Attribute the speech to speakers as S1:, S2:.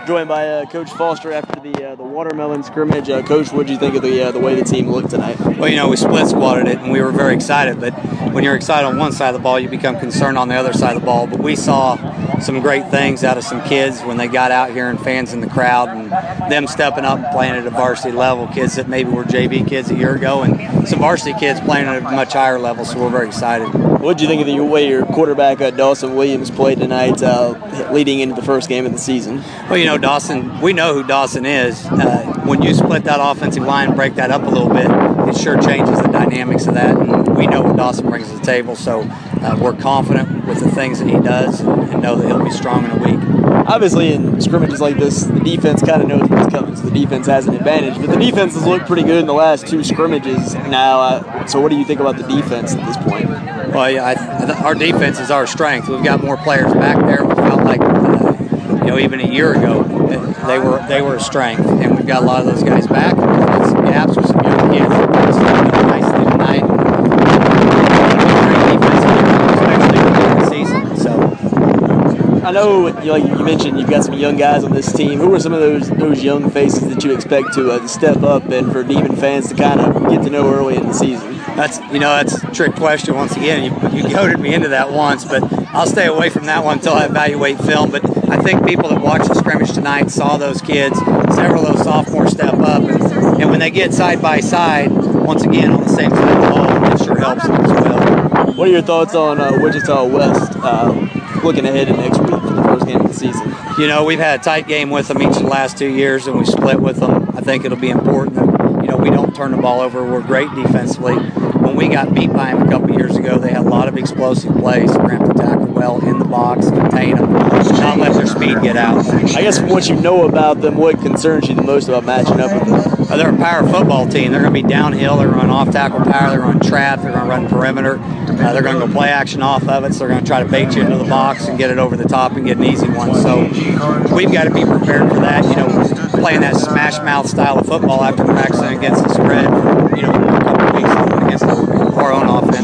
S1: Joined by Coach Foster after the watermelon scrimmage. Coach, what did you think of the way the team looked tonight?
S2: Well, we split squatted it, and we were very excited. But when you're excited on one side of the ball, you become concerned on the other side of the ball. But we saw some great things out of some kids when they got out here and fans in the crowd and them stepping up and playing at a varsity level. Kids that maybe were JV kids a year ago, and some varsity kids playing at a much higher level. So we're very excited.
S1: What did you think of the way your quarterback Dawson Williams played tonight, leading into the first game of the season?
S2: Well, Dawson, we know who Dawson is. When you split that offensive line and break that up a little bit, it sure changes the dynamics of that. And we know what Dawson brings to the table, so we're confident with the things that he does and know that he'll be strong in a week.
S1: Obviously, in scrimmages like this, the defense kind of knows what's coming, so the defense has an advantage. But the defense has looked pretty good in the last two scrimmages now. So what do you think about the defense at this point?
S2: Well, our defense is our strength. We've got more players back there. We felt like, even a year ago, they were a strength, and we've got a lot of those guys back. There's some gaps with some young kids. Nicely tonight. Great defense, especially in the season. So
S1: I know, like you mentioned, you've got some young guys on this team. Who are some of those young faces that you expect to step up and for Demon fans to kind of get to know early in the season?
S2: That's a trick question once again. You goaded me into that once, but I'll stay away from that one until I evaluate film. But I think people that watched the scrimmage tonight saw those kids, several of those sophomores step up, and when they get side by side, once again on the same side of the ball, it sure helps them as well.
S1: What are your thoughts on Wichita West looking ahead to next week for the first game of the season?
S2: We've had a tight game with them each of the last 2 years, and we split with them. I think it'll be important that we don't turn the ball over. We're great defensively. When we got beat by them a couple years ago, they had a lot of explosive plays. We're going to have to tackle well in the box, contain them, not let their speed get out.
S1: I guess from what you know about them, what concerns you the most about matching up with them?
S2: They're a power football team. They're going to be downhill. They're going to run off-tackle power. They're going to trap. They're going to run perimeter. They're going to go play action off of it, so they're going to try to bait you into the box and get it over the top and get an easy one. So we've got to be prepared for that. Playing that smash mouth style of football after practicing against the spread, a couple of weeks against our own offense.